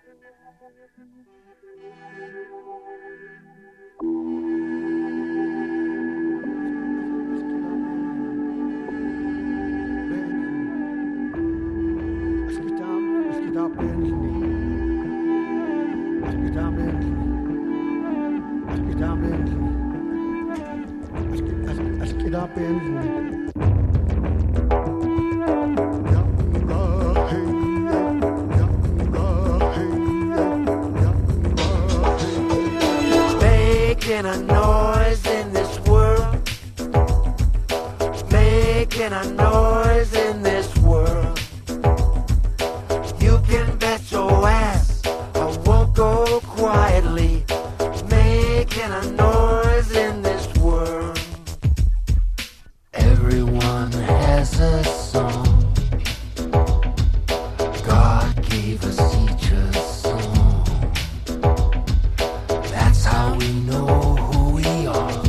Making a noise in this world, making a noise in this world. You can bet your ass I won't go quietly, making a noise in this world. Everyone has a song, God gave us each a song. That's how we know who we are.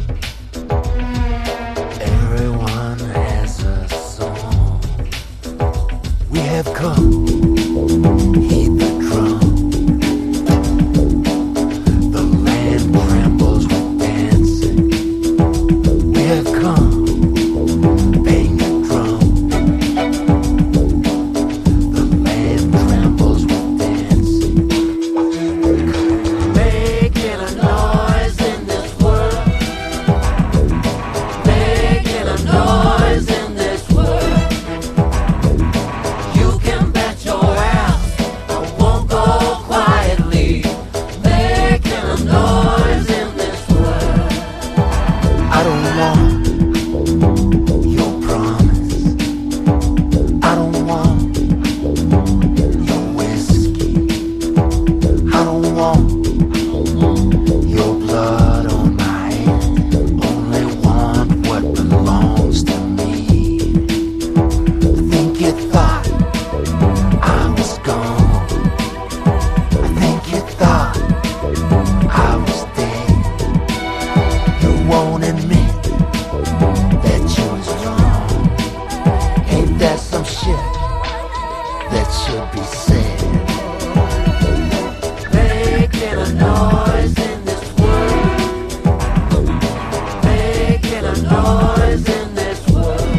Everyone has a song. We have come, heed the drum. The land trembles with dancing. We have come, bang the drum. The land trembles with dancing. Making a noise in this world, making a noise in this world. You can bet your ass I won't go quietly, making a noise in this world. I don't want your promise, I don't want your whiskey, I don't want your blood on my hand. Only want what belongs to me. I think you thought I was gone, I think you thought I was dead. You won't admit that you was wrong. Ain't that some shit that should be said? Making a noise in this world, making a noise in this world.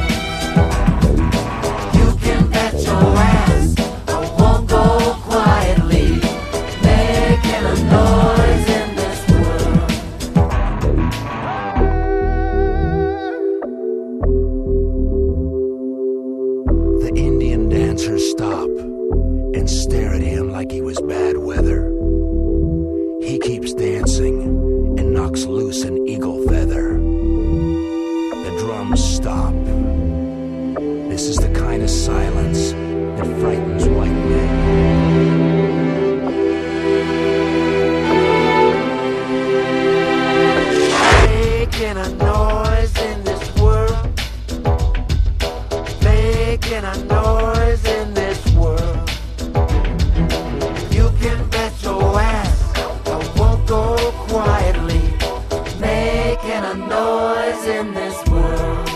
You can bet your ass I won't go quietly, making a noise in this world. The Indian dancers stop and stare at him like he was bad weather. He keeps dancing and knocks loose an eagle feather. The drums stop. This is the kind of silence that frightens white men. Making a noise in this world, making a noise in this world. You can bet your ass I won't go quietly, making a noise in this world.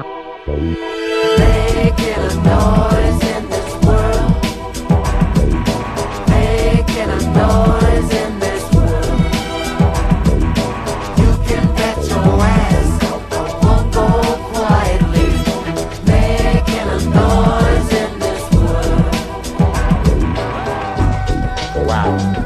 Making a noise in this world, making a noise in this world. You can bet your ass I won't go quietly, making a noise in this world. Wow.